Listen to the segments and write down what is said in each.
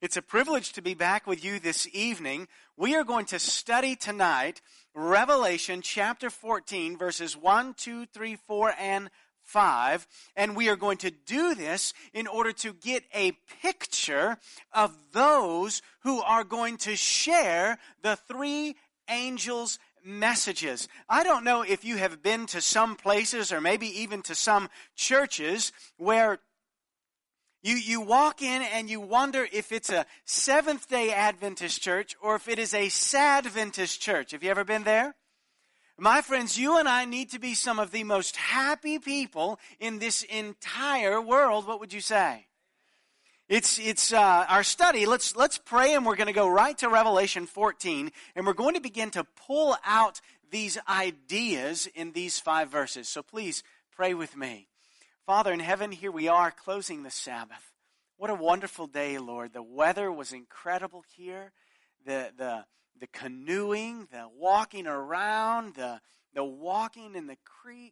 It's a privilege to be back with you this evening. We are going to study tonight Revelation chapter 14, verses 1, 2, 3, 4, and 5. And we are going to do this in order to get a picture of those who are going to share the three angels' messages. I don't know if you have been to some places or maybe even to some churches where you walk in and you wonder if it's a Seventh-day Adventist church or if it is a Sadventist church. Have you ever been there? My friends, you and I need to be some of the most happy people in this entire world. What would you say? It's our study. Let's pray, and we're going to go right to Revelation 14, and we're going to begin to pull out these ideas in these 5 verses. So please pray with me. Father in heaven, here we are closing the Sabbath. What a wonderful day, Lord. The weather was incredible here. The canoeing, the walking around, the walking in the creek.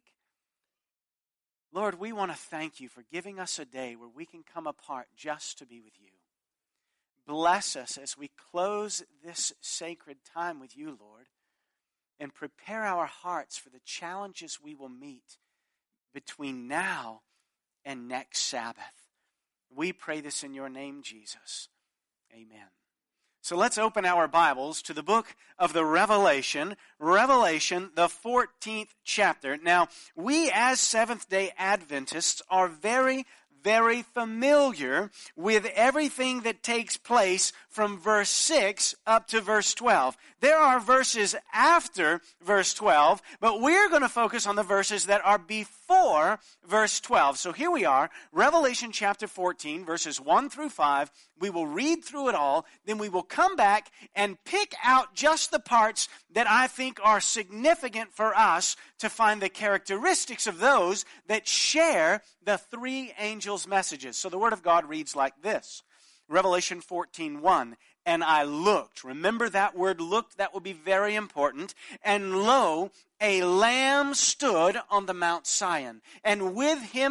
Lord, we want to thank you for giving us a day where we can come apart just to be with you. Bless us as we close this sacred time with you, Lord, and prepare our hearts for the challenges we will meet between now and next Sabbath. We pray this in your name, Jesus. Amen. So let's open our Bibles to the book of the Revelation, the 14th chapter. Now, we as Seventh-day Adventists are very, very familiar with everything that takes place from verse 6 up to verse 12. There are verses after verse 12, but we're going to focus on the verses that are before verse 12. So here we are, Revelation chapter 14, verses 1 through 5. We will read through it all, then we will come back and pick out just the parts that I think are significant for us to find the characteristics of those that share the three angels' messages. So the Word of God reads like this. Revelation 14:1. And I looked. Remember that word looked? That will be very important. And lo, a lamb stood on the Mount Sion, and with him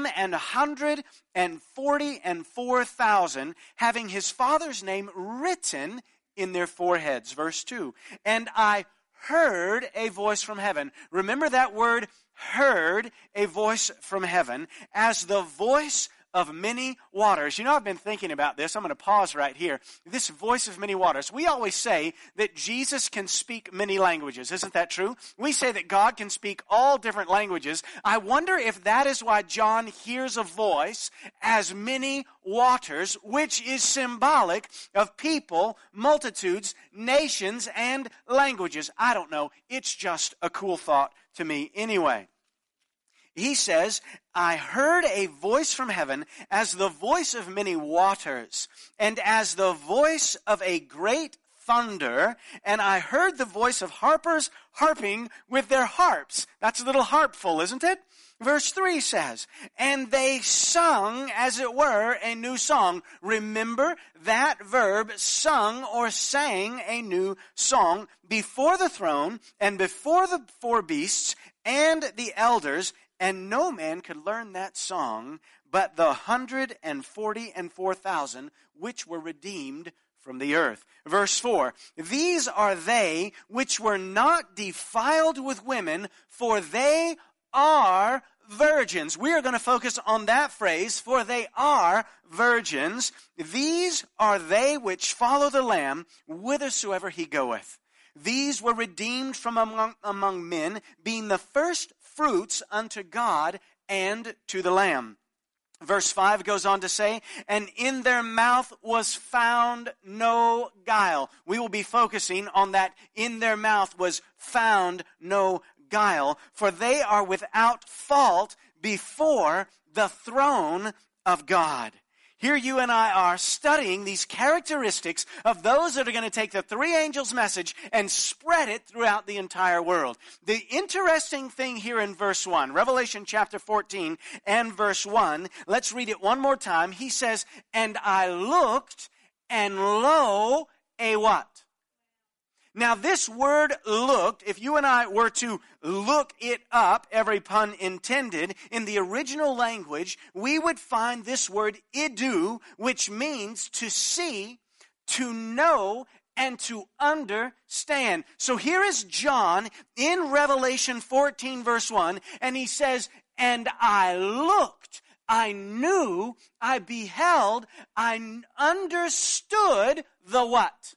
144,000, having his Father's name written in their foreheads. Verse 2. And I heard a voice from heaven. Remember that word, heard, a voice from heaven, as the voice of many waters. You know, I've been thinking about this. I'm going to pause right here. This voice of many waters. We always say that Jesus can speak many languages. Isn't that true? We say that God can speak all different languages. I wonder if that is why John hears a voice as many waters, which is symbolic of people, multitudes, nations, and languages. I don't know. It's just a cool thought to me anyway. He says, I heard a voice from heaven as the voice of many waters, and as the voice of a great thunder, and I heard the voice of harpers harping with their harps. That's a little harpful, isn't it? Verse 3 says, and they sung, as it were, a new song. Remember that verb, sung or sang a new song, before the throne and before the 4 beasts and the elders. And no man could learn that song but the 144,000 which were redeemed from the earth. Verse 4, these are they which were not defiled with women, for they are virgins. We are going to focus on that phrase, for they are virgins. These are they which follow the Lamb whithersoever he goeth. These were redeemed from among men, being the first fruits unto God and to the Lamb. Verse 5 goes on to say, and in their mouth was found no guile. We will be focusing on that in their mouth was found no guile, for they are without fault before the throne of God. Here you and I are studying these characteristics of those that are going to take the three angels' message and spread it throughout the entire world. The interesting thing here in verse 1, Revelation chapter 14 and verse 1, let's read it one more time. He says, and I looked, and lo, a what? Now this word looked, if you and I were to look it up, every pun intended, in the original language, we would find this word idu, which means to see, to know and to understand. So here is John in Revelation 14 verse 1, and he says, and I looked, I knew, I beheld, I understood the what?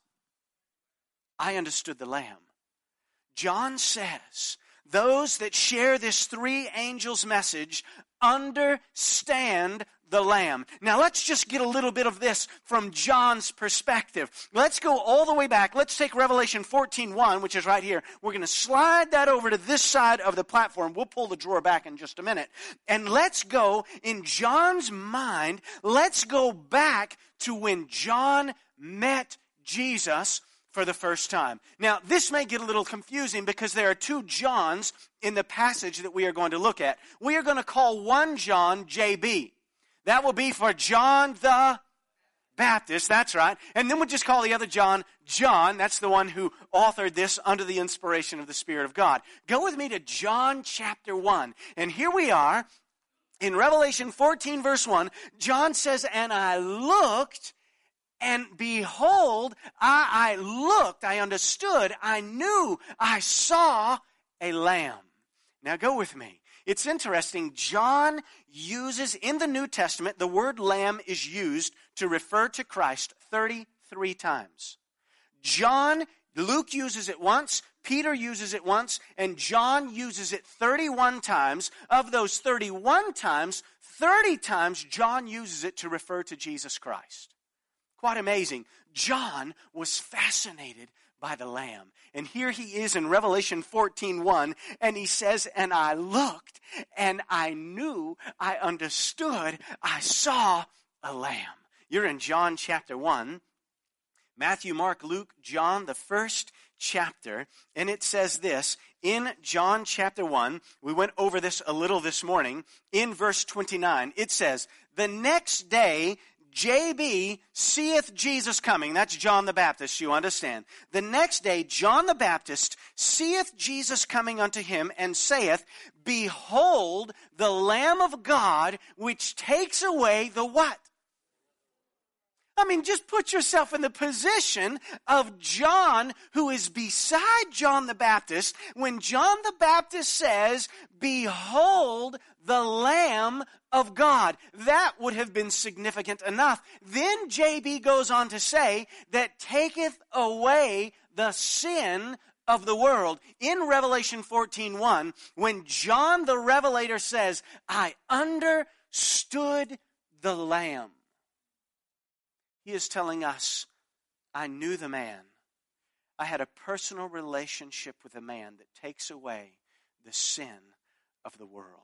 I understood the Lamb. John says, those that share this three angels message understand the Lamb. Now let's just get a little bit of this from John's perspective. Let's go all the way back. Let's take Revelation 14:1, which is right here. We're going to slide that over to this side of the platform. We'll pull the drawer back in just a minute. And let's go in John's mind. Let's go back to when John met Jesus for the first time. Now, this may get a little confusing because there are two Johns in the passage that we are going to look at. We are going to call one John JB. That will be for John the Baptist, that's right. And then we'll just call the other John, John. That's the one who authored this under the inspiration of the Spirit of God. Go with me to John chapter 1. And here we are in Revelation 14 verse 1. John says, and I looked, and behold, I looked, I understood, I knew, I saw a lamb. Now go with me. It's interesting, John uses, in the New Testament, the word lamb is used to refer to Christ 33 times. Luke uses it once, Peter uses it once, and John uses it 31 times. Of those 31 times, 30 times John uses it to refer to Jesus Christ. Quite amazing. John was fascinated by the Lamb. And here he is in Revelation 14:1, and he says, and I looked, and I knew, I understood, I saw a lamb. You're in John chapter 1. Matthew, Mark, Luke, John, the first chapter. And it says this, in John chapter 1, we went over this a little this morning, in verse 29, it says, the next day, JB seeth Jesus coming. That's John the Baptist, you understand. The next day, John the Baptist seeth Jesus coming unto him, and saith, behold, the Lamb of God, which takes away the what? I mean, just put yourself in the position of John, who is beside John the Baptist, when John the Baptist says, behold, the Lamb of God. That would have been significant enough. Then JB goes on to say that taketh away the sin of the world. In Revelation 14:1, when John the Revelator says, I understood the Lamb, he is telling us, I knew the man. I had a personal relationship with the man that takes away the sin of the world.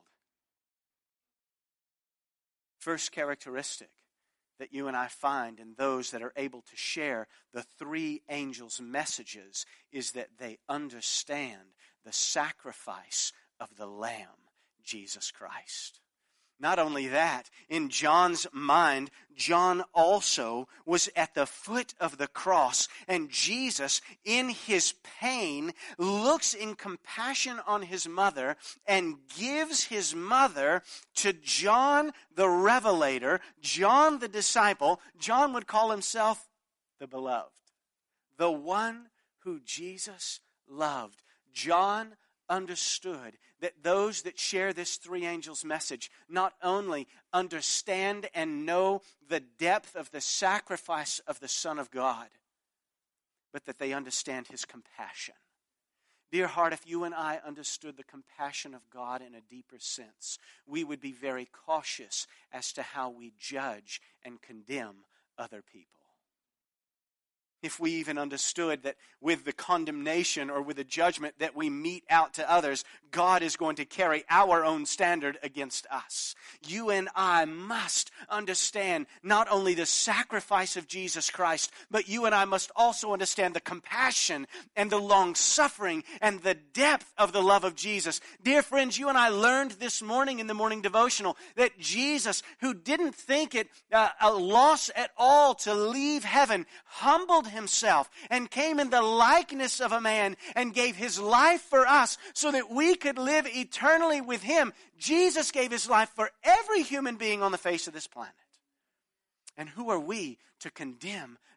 First characteristic that you and I find in those that are able to share the three angels' messages is that they understand the sacrifice of the Lamb, Jesus Christ. Not only that, in John's mind, John also was at the foot of the cross, and Jesus, in his pain, looks in compassion on his mother and gives his mother to John the Revelator, John the disciple. John would call himself the beloved, the one who Jesus loved. John understood that those that share this three angels message not only understand and know the depth of the sacrifice of the Son of God, but that they understand his compassion. Dear heart, if you and I understood the compassion of God in a deeper sense, we would be very cautious as to how we judge and condemn other people. If we even understood that with the condemnation or with the judgment that we mete out to others, God is going to carry our own standard against us. You and I must understand not only the sacrifice of Jesus Christ, but you and I must also understand the compassion and the long-suffering and the depth of the love of Jesus. Dear friends, you and I learned this morning in the morning devotional that Jesus, who didn't think it a loss at all to leave heaven, humbled himself and came in the likeness of a man and gave his life for us so that we could live eternally with him. Jesus gave his life for every human being on the face of this planet. And who are we to condemn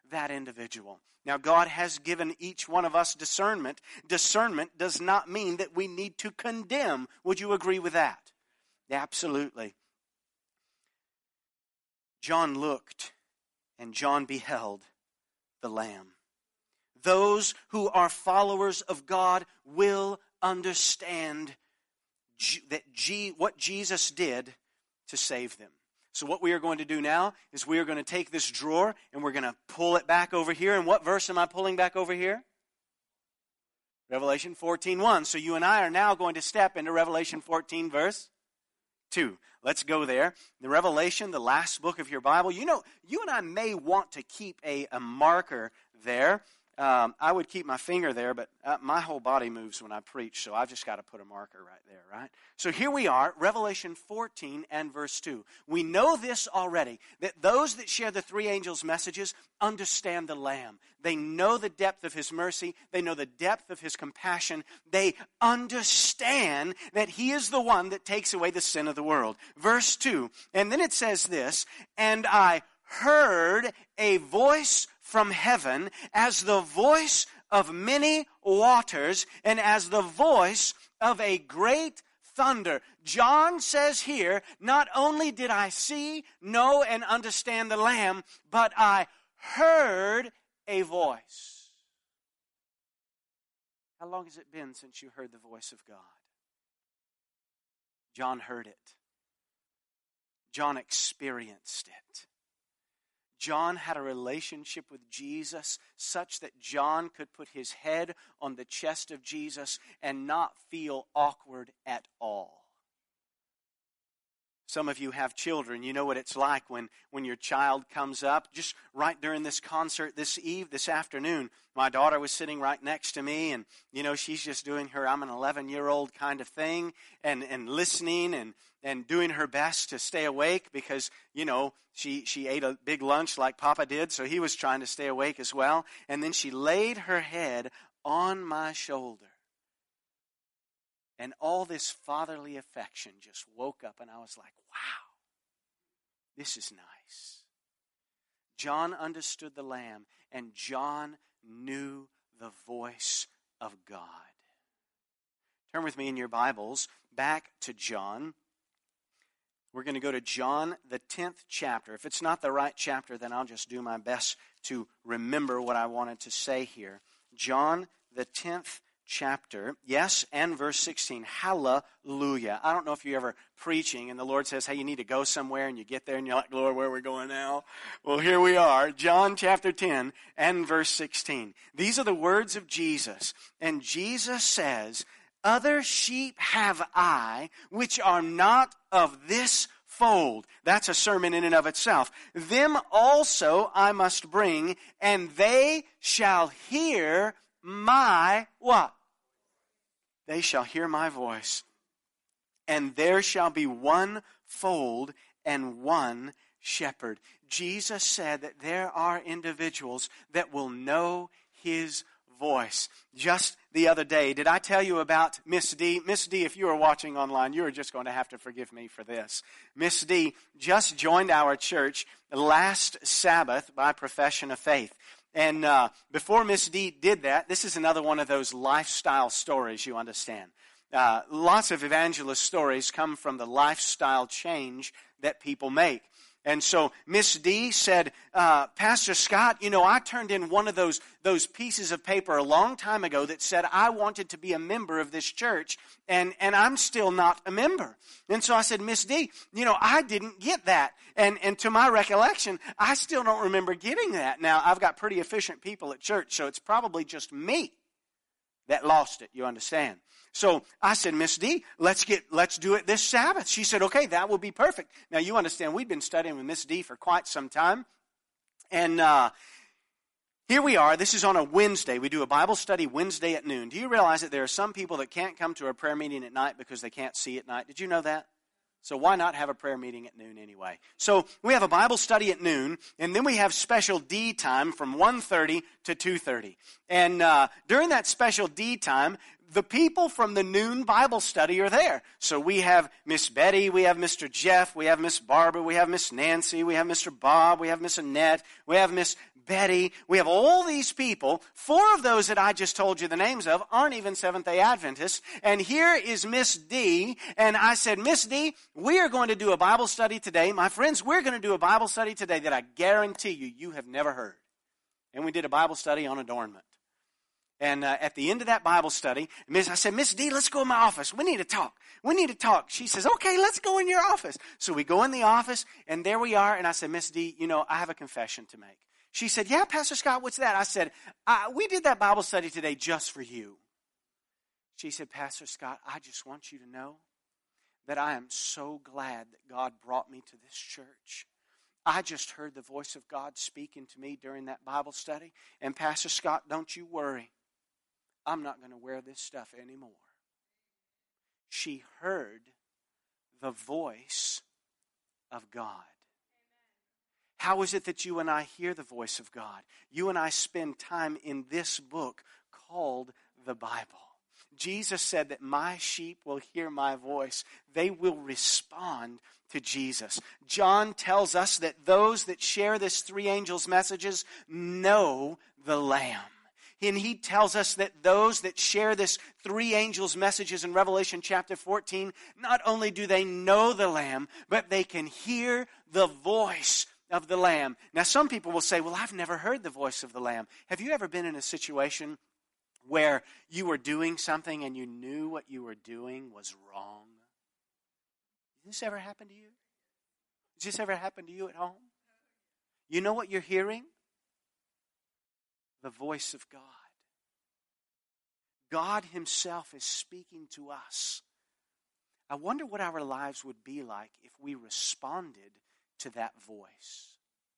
that individual. Now, God has given each one of us discernment. Discernment does not mean that we need to condemn. Would you agree with that? Absolutely. John looked, and John beheld the Lamb. Those who are followers of God will understand what Jesus did to save them. So what we are going to do now is we are going to take this drawer and we're going to pull it back over here. And what verse am I pulling back over here? Revelation 14:1. So you and I are now going to step into Revelation 14 verse 2. Let's go there. The Revelation, the last book of your Bible. You know, you and I may want to keep a marker there. I would keep my finger there, but my whole body moves when I preach, so I've just got to put a marker right there, right? So here we are, Revelation 14 and verse 2. We know this already, that those that share the three angels' messages understand the Lamb. They know the depth of His mercy. They know the depth of His compassion. They understand that He is the one that takes away the sin of the world. Verse 2, and then it says this, and I heard a voice from heaven as the voice of many waters and as the voice of a great thunder. John says here, not only did I see, know, and understand the Lamb, but I heard a voice. How long has it been since you heard the voice of God? John heard it. John experienced it. John had a relationship with Jesus such that John could put his head on the chest of Jesus and not feel awkward at all. Some of you have children. You know what it's like when your child comes up. Just right during this concert this afternoon, my daughter was sitting right next to me, and she's just doing her I'm an 11-year-old kind of thing and listening and doing her best to stay awake because she ate a big lunch like Papa did, so he was trying to stay awake as well. And then she laid her head on my shoulder. And all this fatherly affection just woke up, and I was like, wow, this is nice. John understood the Lamb, and John knew the voice of God. Turn with me in your Bibles back to John. We're going to go to John, the 10th chapter. If it's not the right chapter, then I'll just do my best to remember what I wanted to say here. John, the 10th chapter, yes, and verse 16. Hallelujah. I don't know if you're ever preaching and the Lord says, hey, you need to go somewhere, and you get there and you're like, Lord, where are we going now? Well, here we are, John chapter 10 and verse 16. These are the words of Jesus. And Jesus says, other sheep have I, which are not of this fold. That's a sermon in and of itself. Them also I must bring, and they shall hear my what? They shall hear my voice. And there shall be one fold and one shepherd. Jesus said that there are individuals that will know His voice. Just the other day, did I tell you about Miss D? Miss D, if you are watching online, you are just going to have to forgive me for this. Miss D just joined our church last Sabbath by profession of faith. And before Miss D did that, this is another one of those lifestyle stories, you understand. Lots of evangelist stories come from the lifestyle change that people make. And so Miss D said, Pastor Scott, I turned in one of those pieces of paper a long time ago that said I wanted to be a member of this church, and I'm still not a member. And so I said, Miss D, I didn't get that. And to my recollection, I still don't remember getting that. Now, I've got pretty efficient people at church, so it's probably just me that lost it, you understand. So I said, Miss D, let's do it this Sabbath. She said, okay, that will be perfect. Now you understand, we've been studying with Miss D for quite some time. And here we are. This is on a Wednesday. We do a Bible study Wednesday at noon. Do you realize that there are some people that can't come to a prayer meeting at night because they can't see at night? Did you know that? So why not have a prayer meeting at noon anyway? So we have a Bible study at noon, and then we have special D time from 1:30 to 2:30. And during that special D time, the people from the noon Bible study are there. So we have Miss Betty, we have Mr. Jeff, we have Miss Barbara, we have Miss Nancy, we have Mr. Bob, we have Miss Annette, we have Miss Betty. We have all these people. 4 of those that I just told you the names of aren't even Seventh-day Adventists. And here is Miss D. And I said, Miss D, we are going to do a Bible study today. My friends, we're going to do a Bible study today that I guarantee you have never heard. And we did a Bible study on adornment. And at the end of that Bible study, I said, Miss D, let's go in my office. We need to talk. We need to talk. She says, okay, let's go in your office. So we go in the office, and there we are. And I said, Miss D, I have a confession to make. She said, yeah, Pastor Scott, what's that? I said, we did that Bible study today just for you. She said, Pastor Scott, I just want you to know that I am so glad that God brought me to this church. I just heard the voice of God speaking to me during that Bible study. And Pastor Scott, don't you worry. I'm not going to wear this stuff anymore. She heard the voice of God. How is it that you and I hear the voice of God? You and I spend time in this book called the Bible. Jesus said that my sheep will hear my voice. They will respond to Jesus. John tells us that those that share this 3 angels' messages know the Lamb. And he tells us that those that share this 3 angels' messages in Revelation chapter 14, not only do they know the Lamb, but they can hear the voice of the Lamb. Now, some people will say, well, I've never heard the voice of the Lamb. Have you ever been in a situation where you were doing something and you knew what you were doing was wrong? Did this ever happen to you? Has this ever happened to you at home? You know what you're hearing? The voice of God. God himself is speaking to us. I wonder what our lives would be like if we responded to that voice.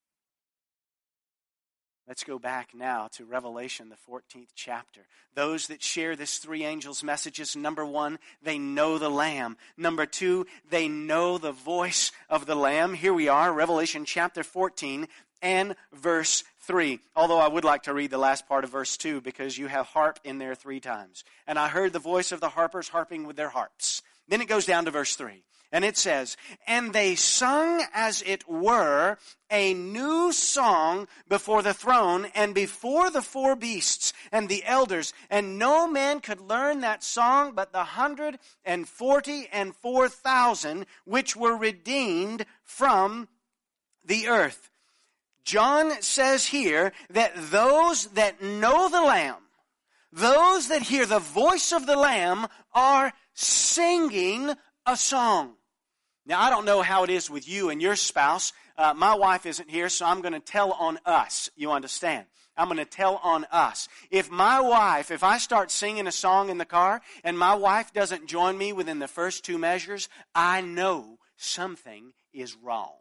Let's go back now to Revelation, the 14th chapter. Those that share this 3 angels' messages, number 1, they know the Lamb. Number 2, they know the voice of the Lamb. Here we are, Revelation chapter 14 and verse 3. Although I would like to read the last part of verse 2 because you have harp in there 3 times. And I heard the voice of the harpers harping with their harps. Then it goes down to verse 3. And it says, and they sung as it were a new song before the throne and before the 4 beasts and the elders. And no man could learn that song but the 144,000 which were redeemed from the earth. John says here that those that know the Lamb, those that hear the voice of the Lamb are singing a song. Now, I don't know how it is with you and your spouse. My wife isn't here, so I'm going to tell on us. You understand? I'm going to tell on us. If I start singing a song in the car and my wife doesn't join me within the first 2 measures, I know something is wrong.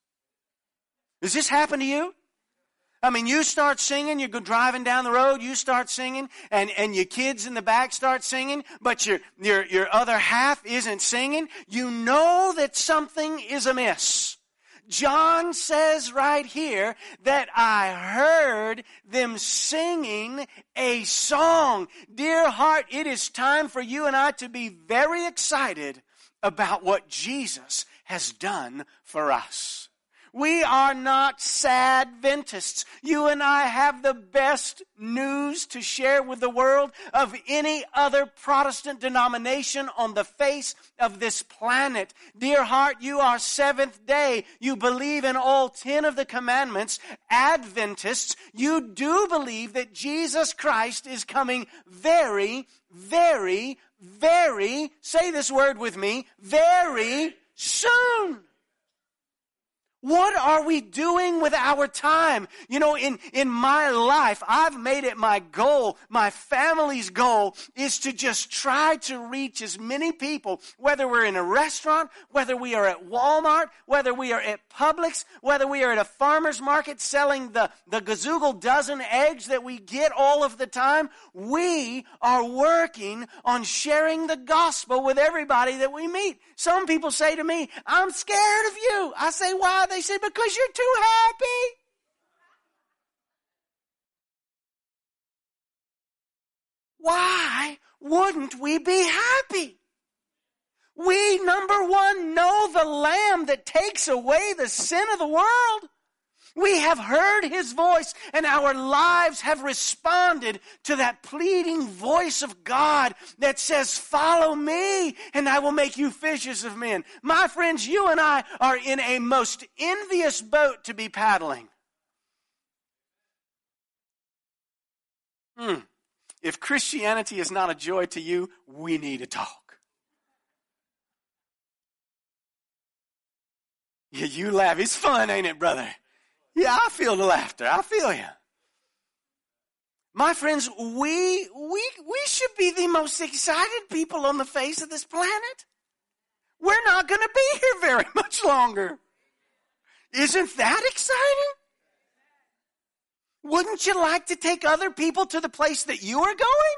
Does this happen to you? I mean, you start singing, you're driving down the road, you start singing, and your kids in the back start singing, but your other half isn't singing. You know that something is amiss. John says right here that I heard them singing a song. Dear heart, it is time for you and I to be very excited about what Jesus has done for us. We are not sad Adventists. You and I have the best news to share with the world of any other Protestant denomination on the face of this planet. Dear heart, you are Seventh Day. You believe in all 10 of the commandments. Adventists, you do believe that Jesus Christ is coming very, very, very, say this word with me, very soon. What are we doing with our time? You know, in my life, I've made it my goal, my family's goal, is to just try to reach as many people, whether we're in a restaurant, whether we are at Walmart, whether we are at Publix, whether we are at a farmer's market selling the gazoogle dozen eggs that we get all of the time. We are working on sharing the gospel with everybody that we meet. Some people say to me, I'm scared of you. I say, why? They say, because you're too happy. Why wouldn't we be happy? We, number 1, know the Lamb that takes away the sin of the world. We have heard his voice, and our lives have responded to that pleading voice of God that says, follow me, and I will make you fishers of men. My friends, you and I are in a most envious boat to be paddling. If Christianity is not a joy to you, we need to talk. Yeah, you laugh. It's fun, ain't it, brother? Yeah, I feel the laughter. I feel you. My friends, we should be the most excited people on the face of this planet. We're not going to be here very much longer. Isn't that exciting? Wouldn't you like to take other people to the place that you are going?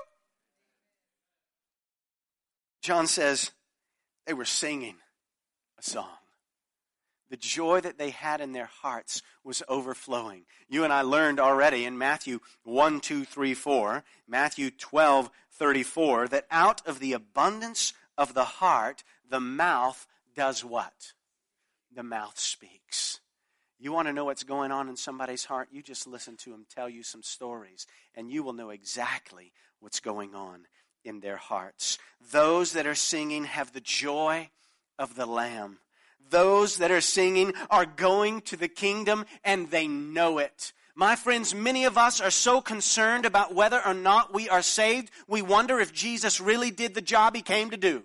John says they were singing a song. The joy that they had in their hearts was overflowing. You and I learned already in Matthew 1, 2, 3, 4, Matthew 12, 34, that out of the abundance of the heart, the mouth does what? The mouth speaks. You want to know what's going on in somebody's heart? You just listen to them tell you some stories, and you will know exactly what's going on in their hearts. Those that are singing have the joy of the Lamb. Those that are singing are going to the kingdom, and they know it. My friends, many of us are so concerned about whether or not we are saved, we wonder if Jesus really did the job he came to do.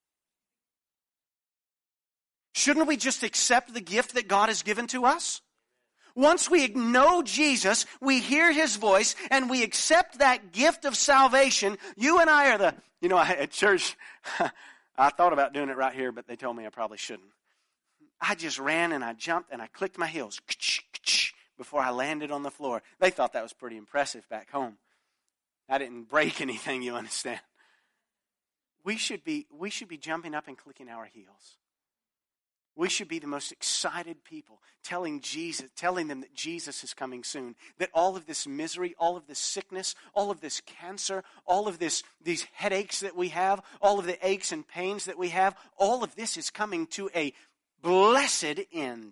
Shouldn't we just accept the gift that God has given to us? Once we know Jesus, we hear his voice, and we accept that gift of salvation. You and I are at church, I thought about doing it right here, but they told me I probably shouldn't. I just ran and I jumped and I clicked my heels before I landed on the floor. They thought that was pretty impressive back home. I didn't break anything, you understand. We should be jumping up and clicking our heels. We should be the most excited people, telling them that Jesus is coming soon, that all of this misery, all of this sickness, all of this cancer, all of these headaches that we have, all of the aches and pains that we have, all of this is coming to a blessed end.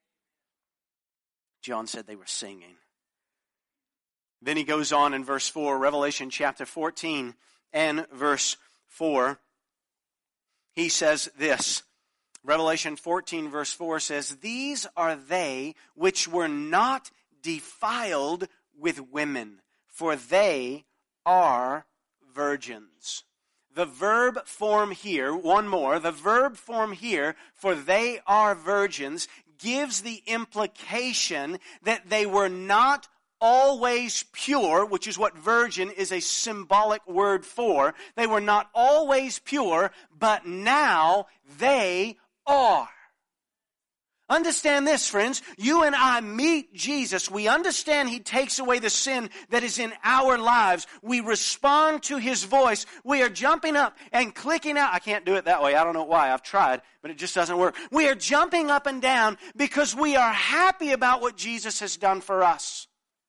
John said they were singing. Then he goes on in verse 4, Revelation chapter 14 and verse 4. He says this. Revelation 14 verse 4 says, "These are they which were not defiled with women, for they are virgins." The verb form here, one more, the verb form here, for they are virgins, gives the implication that they were not always pure, which is what virgin is a symbolic word for. They were not always pure, but now they are. Understand this, friends. You and I meet Jesus. We understand he takes away the sin that is in our lives. We respond to his voice. We are jumping up and clicking out. I can't do it that way. I don't know why. I've tried, but it just doesn't work. We are jumping up and down because we are happy about what Jesus has done for us.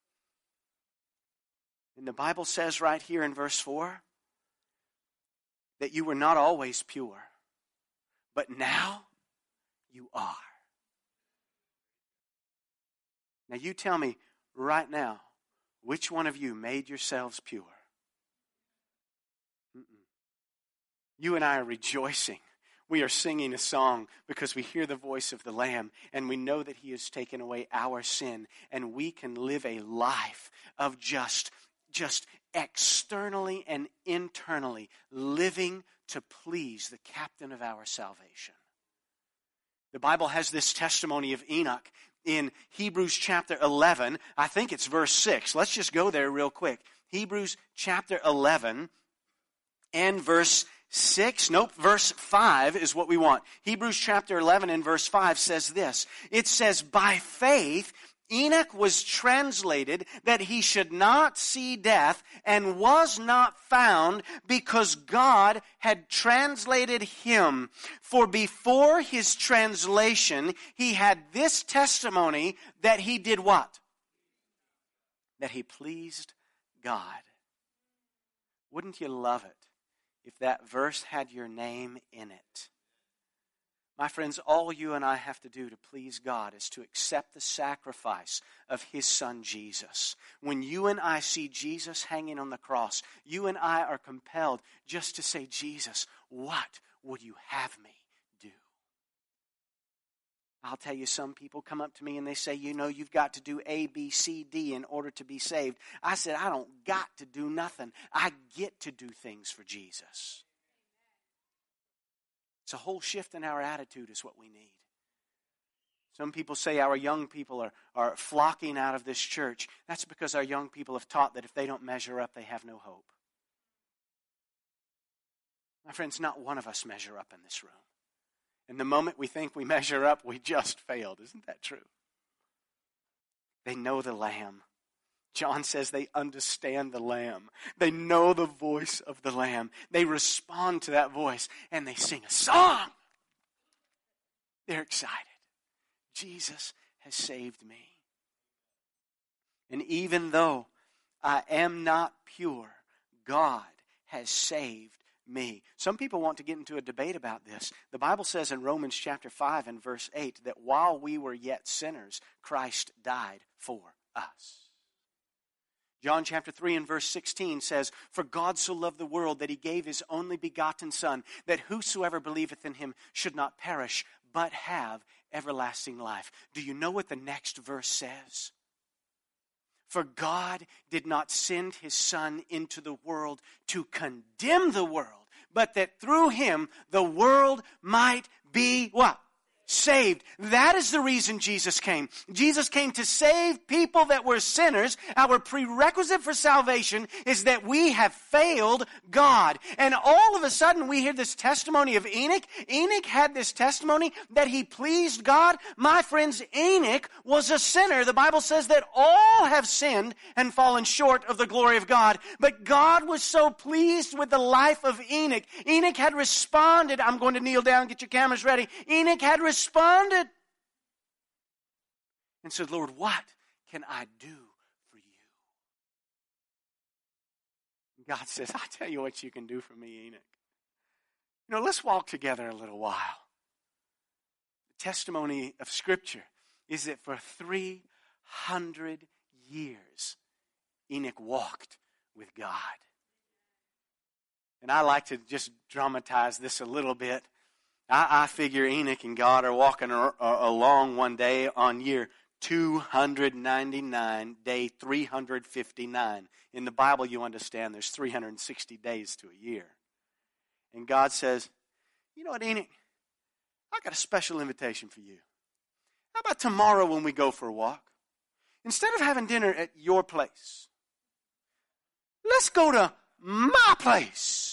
And the Bible says right here in verse 4 that you were not always pure, but now you are. Now you tell me right now, which one of you made yourselves pure? You and I are rejoicing. We are singing a song because we hear the voice of the Lamb and we know that he has taken away our sin, and we can live a life of just externally and internally living to please the captain of our salvation. The Bible has this testimony of Enoch in Hebrews chapter 11. I think it's verse 6. Let's just go there real quick. Hebrews chapter 11 and verse 6. Nope, verse 5 is what we want. Hebrews chapter 11 and verse 5 says this. It says, "By faith Enoch was translated that he should not see death, and was not found because God had translated him. For before his translation, he had this testimony that he did what? That he pleased God." Wouldn't you love it if that verse had your name in it? My friends, all you and I have to do to please God is to accept the sacrifice of His Son Jesus. When you and I see Jesus hanging on the cross, you and I are compelled just to say, Jesus, what would you have me do? I'll tell you, some people come up to me and they say, you've got to do A, B, C, D in order to be saved. I said, I don't got to do nothing. I get to do things for Jesus. It's a whole shift in our attitude is what we need. Some people say our young people are flocking out of this church. That's because our young people have taught that if they don't measure up, they have no hope. My friends, not one of us measure up in this room. And the moment we think we measure up, we just failed. Isn't that true? They know the Lamb. John says they understand the Lamb. They know the voice of the Lamb. They respond to that voice and they sing a song. They're excited. Jesus has saved me. And even though I am not pure, God has saved me. Some people want to get into a debate about this. The Bible says in Romans chapter 5 and verse 8 that while we were yet sinners, Christ died for us. John chapter 3 and verse 16 says, For God so loved the world that He gave His only begotten Son, that whosoever believeth in Him should not perish, but have everlasting life. Do you know what the next verse says? For God did not send His Son into the world to condemn the world, but that through Him the world might be what? Saved. That is the reason Jesus came. Jesus came to save people that were sinners. Our prerequisite for salvation is that we have failed God. And all of a sudden we hear this testimony of Enoch. Enoch had this testimony that he pleased God. My friends, Enoch was a sinner. The Bible says that all have sinned and fallen short of the glory of God. But God was so pleased with the life of Enoch. Enoch had responded. I'm going to kneel down, get your cameras ready. Enoch had responded and said, Lord, what can I do for you? And God says, I'll tell you what you can do for me, Enoch. Let's walk together a little while. The testimony of Scripture is that for 300 years, Enoch walked with God. And I like to just dramatize this a little bit. I figure Enoch and God are walking along one day on year 299, day 359. In the Bible, you understand there's 360 days to a year. And God says, you know what, Enoch? I got a special invitation for you. How about tomorrow when we go for a walk? Instead of having dinner at your place, let's go to my place.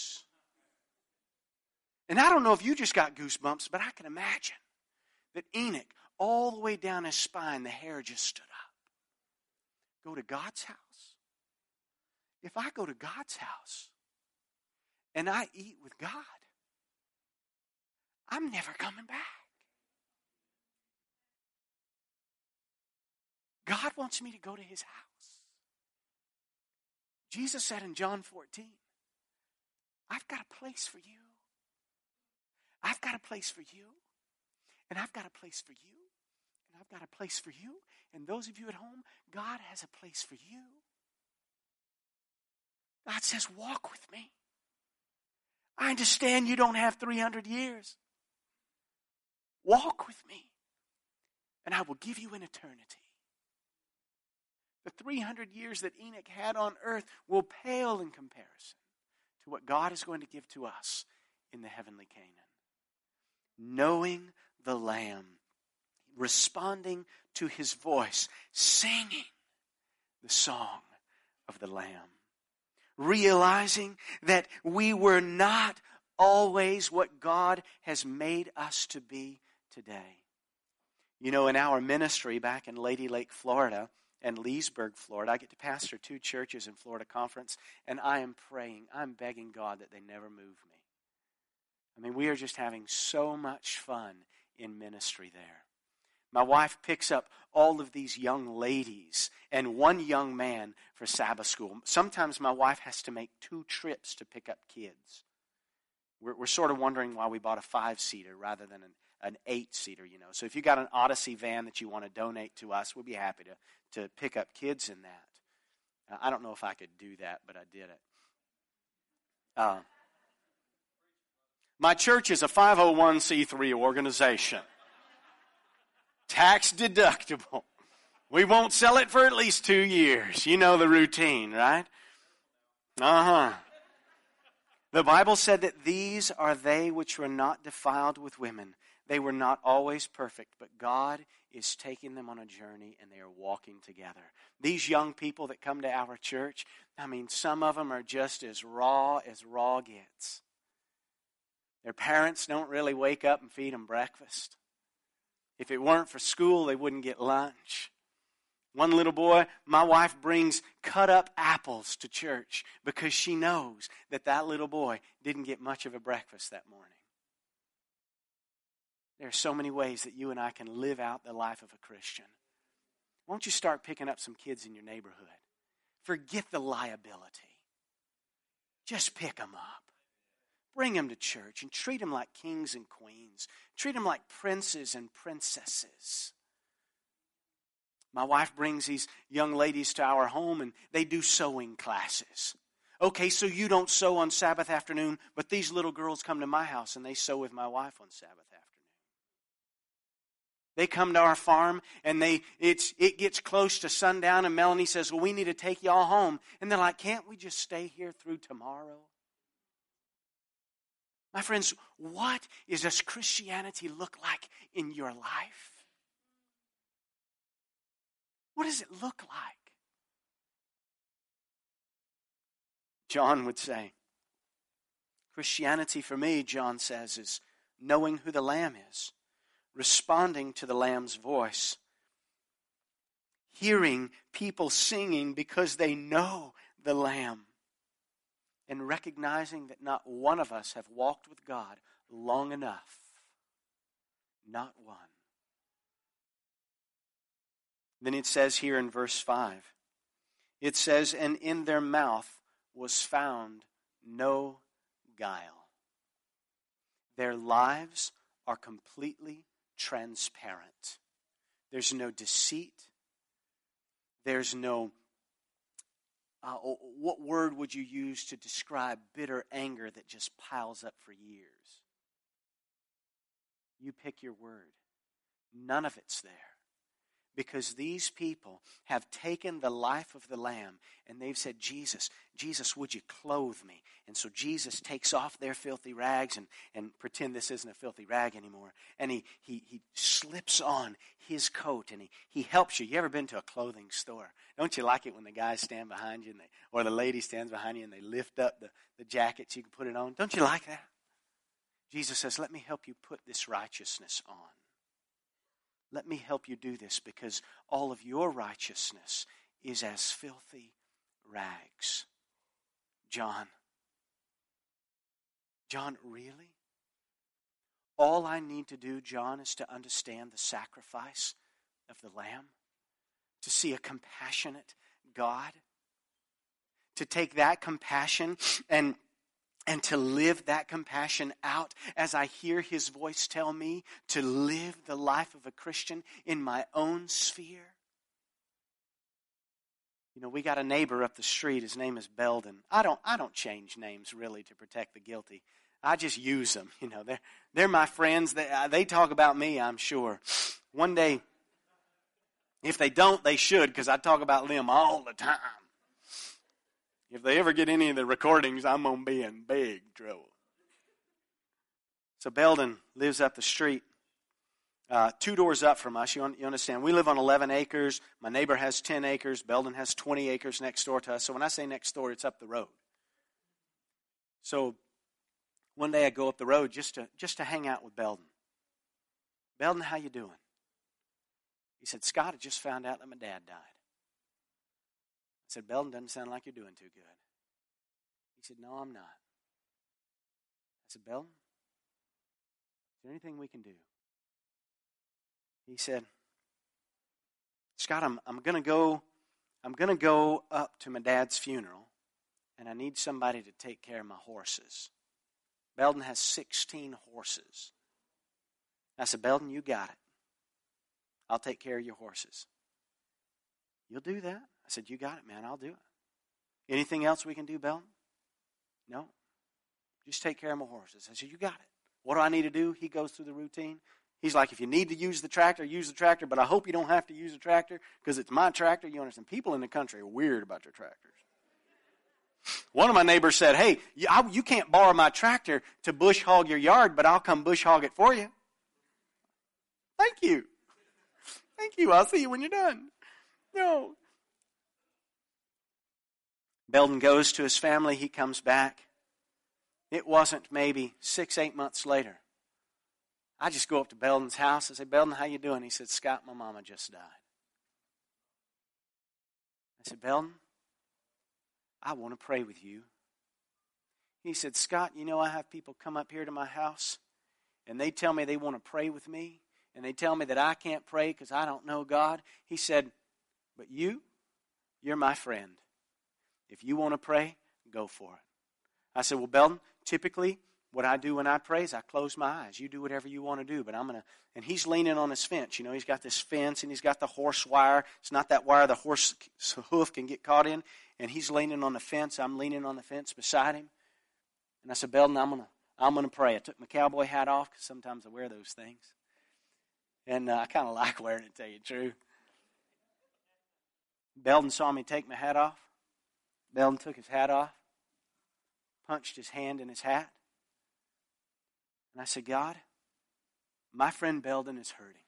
And I don't know if you just got goosebumps, but I can imagine that Enoch, all the way down his spine, the hair just stood up. Go to God's house. If I go to God's house and I eat with God, I'm never coming back. God wants me to go to His house. Jesus said in John 14, I've got a place for you. I've got a place for you, and I've got a place for you, and I've got a place for you, and those of you at home, God has a place for you. God says, walk with me. I understand you don't have 300 years. Walk with me, and I will give you an eternity. The 300 years that Enoch had on earth will pale in comparison to what God is going to give to us in the heavenly Canaan. Knowing the Lamb, responding to His voice, singing the song of the Lamb, realizing that we were not always what God has made us to be today. In our ministry back in Lady Lake, Florida, and Leesburg, Florida, I get to pastor 2 churches in Florida Conference, and I am praying, I'm begging God that they never move me. We are just having so much fun in ministry there. My wife picks up all of these young ladies and one young man for Sabbath school. Sometimes my wife has to make 2 trips to pick up kids. We're sort of wondering why we bought a 5-seater rather than an 8-seater, So if you got an Odyssey van that you want to donate to us, we'll be happy to pick up kids in that. I don't know if I could do that, but I did it. My church is a 501c3 organization. Tax deductible. We won't sell it for at least 2 years. You know the routine, right? The Bible said that these are they which were not defiled with women. They were not always perfect, but God is taking them on a journey and they are walking together. These young people that come to our church, some of them are just as raw gets. Their parents don't really wake up and feed them breakfast. If it weren't for school, they wouldn't get lunch. One little boy, my wife brings cut up apples to church because she knows that little boy didn't get much of a breakfast that morning. There are so many ways that you and I can live out the life of a Christian. Won't you start picking up some kids in your neighborhood? Forget the liability. Just pick them up. Bring them to church and treat them like kings and queens. Treat them like princes and princesses. My wife brings these young ladies to our home and they do sewing classes. Okay, so you don't sew on Sabbath afternoon, but these little girls come to my house and they sew with my wife on Sabbath afternoon. They come to our farm and it gets close to sundown and Melanie says, well, we need to take y'all home. And they're like, can't we just stay here through tomorrow? My friends, what does Christianity look like in your life? What does it look like? John would say, Christianity for me, John says, is knowing who the Lamb is, responding to the Lamb's voice, hearing people singing because they know the Lamb, and recognizing that not one of us have walked with God long enough. Not one. Then it says here in verse 5, it says, and in their mouth was found no guile. Their lives are completely transparent. There's no deceit. There's no, what word would you use to describe bitter anger that just piles up for years? You pick your word. None of it's there. Because these people have taken the life of the Lamb and they've said, Jesus, would you clothe me? And so Jesus takes off their filthy rags and pretend this isn't a filthy rag anymore. And he slips on his coat and he helps you. You ever been to a clothing store? Don't you like it when the guys stand behind you or the lady stands behind you and they lift up the jacket so you can put it on? Don't you like that? Jesus says, let me help you put this righteousness on. Let me help you do this because all of your righteousness is as filthy rags. John, really? All I need to do, John, is to understand the sacrifice of the Lamb, to see a compassionate God, to take that compassion and to live that compassion out as I hear his voice tell me to live the life of a Christian in my own sphere. We got a neighbor up the street. His name is Belden. I don't change names really to protect the guilty. I just use them. They're my friends. They talk about me, I'm sure. One day, if they don't, they should, because I talk about them all the time. If they ever get any of the recordings, I'm going to be in big trouble. So Belden lives up the street, 2 doors up from us. You understand, we live on 11 acres. My neighbor has 10 acres. Belden has 20 acres next door to us. So when I say next door, it's up the road. So one day I go up the road just to hang out with Belden. Belden, how you doing? He said, Scott, I just found out that my dad died. I said, Belden, doesn't sound like you're doing too good. He said, no, I'm not. I said, Belden, is there anything we can do? He said, Scott, I'm going to go up to my dad's funeral, and I need somebody to take care of my horses. Belden has 16 horses. I said, Belden, you got it. I'll take care of your horses. You'll do that? I said, you got it, man. I'll do it. Anything else we can do, Belden? No. Just take care of my horses. I said, you got it. What do I need to do? He goes through the routine. He's like, if you need to use the tractor, but I hope you don't have to use the tractor because it's my tractor. You understand? People in the country are weird about their tractors. One of my neighbors said, hey, you can't borrow my tractor to bush hog your yard, but I'll come bush hog it for you. Thank you. Thank you. I'll see you when you're done. No. Belden goes to his family. He comes back. It wasn't maybe 6-8 months later. I just go up to Belden's house and say, Belden, how you doing? He said, Scott, my mama just died. I said, Belden, I want to pray with you. He said, Scott, I have people come up here to my house and they tell me they want to pray with me and they tell me that I can't pray because I don't know God. He said, but you're my friend. If you want to pray, go for it. I said, well, Belden, typically what I do when I pray is I close my eyes. You do whatever you want to do, but and he's leaning on his fence. He's got this fence and he's got the horse wire. It's not that wire the horse hoof can get caught in. And he's leaning on the fence. I'm leaning on the fence beside him. And I said, Belden, I'm gonna pray. I took my cowboy hat off because sometimes I wear those things. And I kind of like wearing it, to tell you the truth. Belden saw me take my hat off. Belden took his hat off, punched his hand in his hat. And I said, God, my friend Belden is hurting.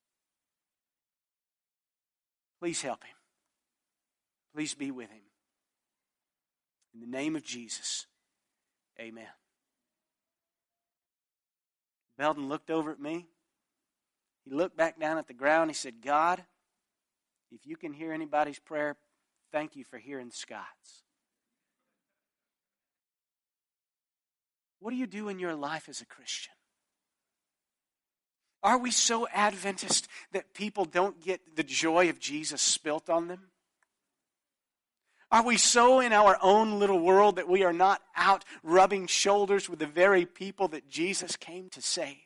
Please help him. Please be with him. In the name of Jesus, amen. Belden looked over at me. He looked back down at the ground. He said, God, if you can hear anybody's prayer, thank you for hearing Scott's. What do you do in your life as a Christian? Are we so Adventist that people don't get the joy of Jesus spilt on them? Are we so in our own little world that we are not out rubbing shoulders with the very people that Jesus came to save?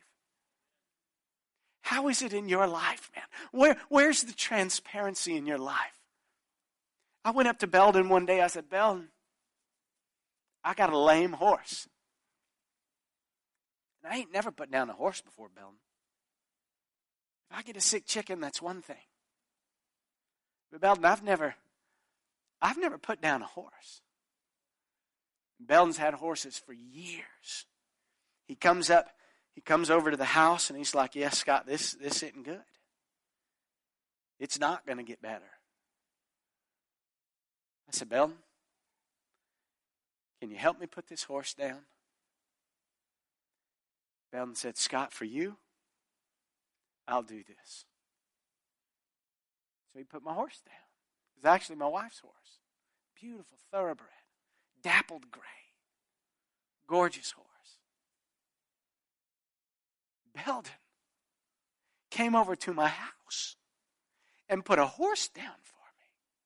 How is it in your life, man? Where's the transparency in your life? I went up to Belden one day. I said, Belden, I got a lame horse. And I ain't never put down a horse before, Belden. If I get a sick chicken, that's one thing. But Belden, I've never put down a horse. Belden's had horses for years. He comes over to the house and he's like, yes, Scott, this isn't good. It's not going to get better. I said, Belden, can you help me put this horse down? Belden said, Scott, for you, I'll do this. So he put my horse down. It was actually my wife's horse. Beautiful thoroughbred, dappled gray, gorgeous horse. Belden came over to my house and put a horse down for me.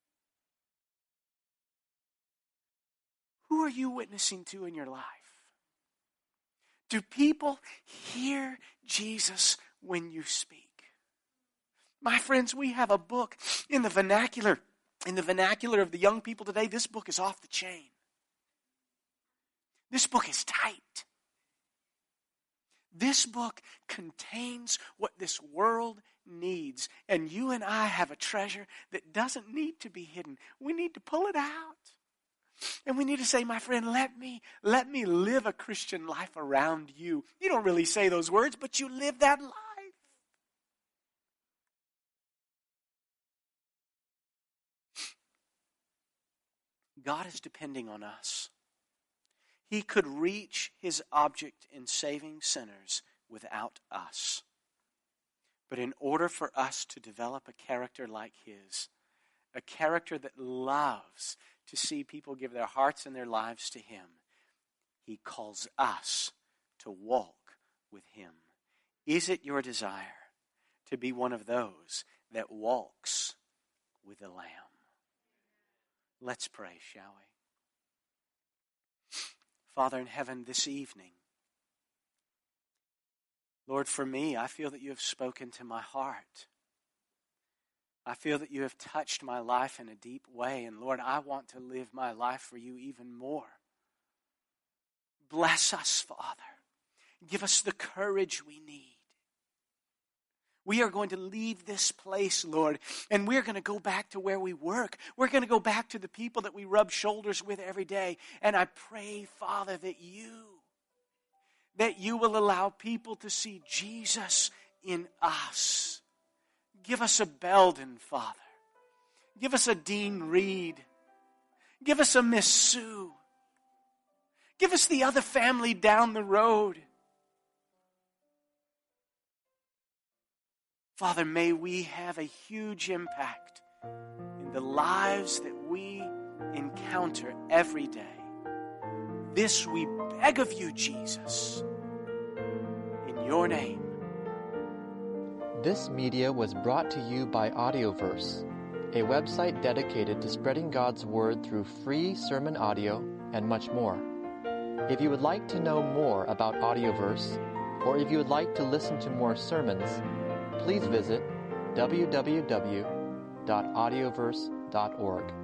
Who are you witnessing to in your life? Do people hear Jesus when you speak? My friends, we have a book in the vernacular of the young people today. This book is off the chain. This book is tight. This book contains what this world needs. And you and I have a treasure that doesn't need to be hidden. We need to pull it out. And we need to say, my friend, let me live a Christian life around you. You don't really say those words, but you live that life. God is depending on us. He could reach his object in saving sinners without us. But in order for us to develop a character like his, a character that loves to see people give their hearts and their lives to him, he calls us to walk with him. Is it your desire to be one of those that walks with the Lamb? Let's pray, shall we? Father in heaven, this evening, Lord, for me, I feel that you have spoken to my heart. I feel that you have touched my life in a deep way. And Lord, I want to live my life for you even more. Bless us, Father. Give us the courage we need. We are going to leave this place, Lord, and we're going to go back to where we work. We're going to go back to the people that we rub shoulders with every day. And I pray, Father, that you will allow people to see Jesus in us. Give us a Belden, Father. Give us a Dean Reed. Give us a Miss Sue. Give us the other family down the road. Father, may we have a huge impact in the lives that we encounter every day. This we beg of you, Jesus, in your name. This media was brought to you by Audioverse, a website dedicated to spreading God's Word through free sermon audio and much more. If you would like to know more about Audioverse, or if you would like to listen to more sermons, please visit www.audioverse.org.